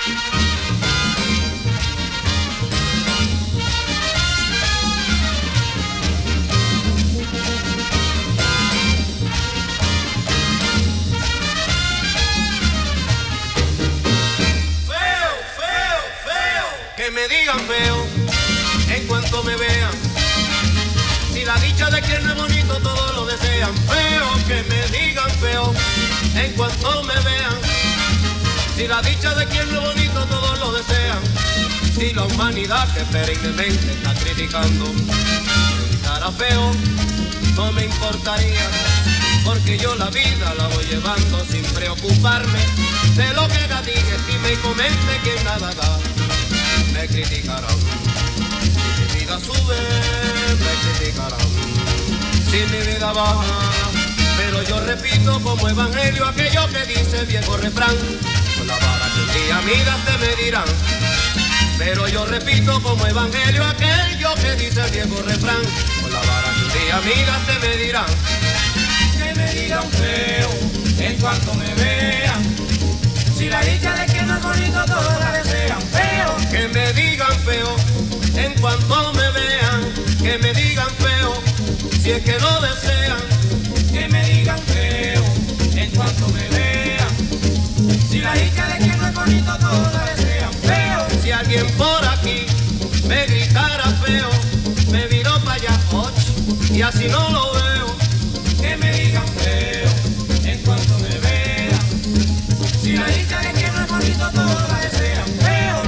Que me digan feo en cuanto me vean. Si la dicha de quien no es bonito todos lo desean. Feo, que me digan feo en cuanto me vean. Si la dicha de quien no es bonito todos lo desean. Si la humanidad que perennemente está criticando me gritara feo, no me importaría, porque yo la vida la voy llevando sin preocuparme de lo que ella diga, estime y comente quien nada da. Me criticarán, si mi vida sube, me criticarán, si mi vida baja, pero yo repito como evangelio aquello que dice el viejo refrán, con la vara que un día miraste me dirán, pero yo repito como evangelio aquello que dice el viejo refrán, con la vara que un día miraste me dirán. Que me digan feo en cuanto me vean, si la dicha de quien no es bonito todos la desean. Feo, que me digan feo en cuanto me vean, que me digan feo si es que lo desean. Que me digan feo en cuanto me vean, si la dicha de quien no es bonito todos la desean. Feo, si alguien por aquí me gritara feo, me viro para allá, och, y así no lo veo. Que me digan feo en cuanto me vean, si la dicha de quien no es bonito todos la desean. Feo.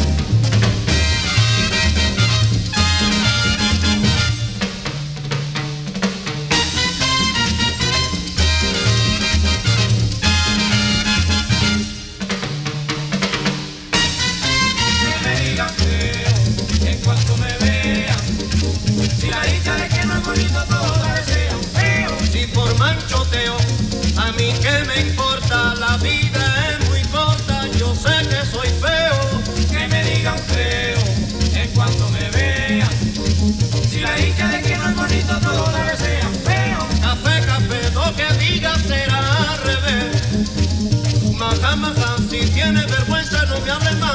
Que me digan feo en cuanto me vean, si la dicha de quien no es bonito todos la desean. Feo. Si por manchoteo, a mí que me importa, la vida es muy corta, yo sé que soy feo. Que me digan feo en cuanto me vean, si la dicha de quien no es bonito todos la desean. Feo. Café, café, lo que diga será al revés. Maja, maja, si tienes vergüenza no me hables más.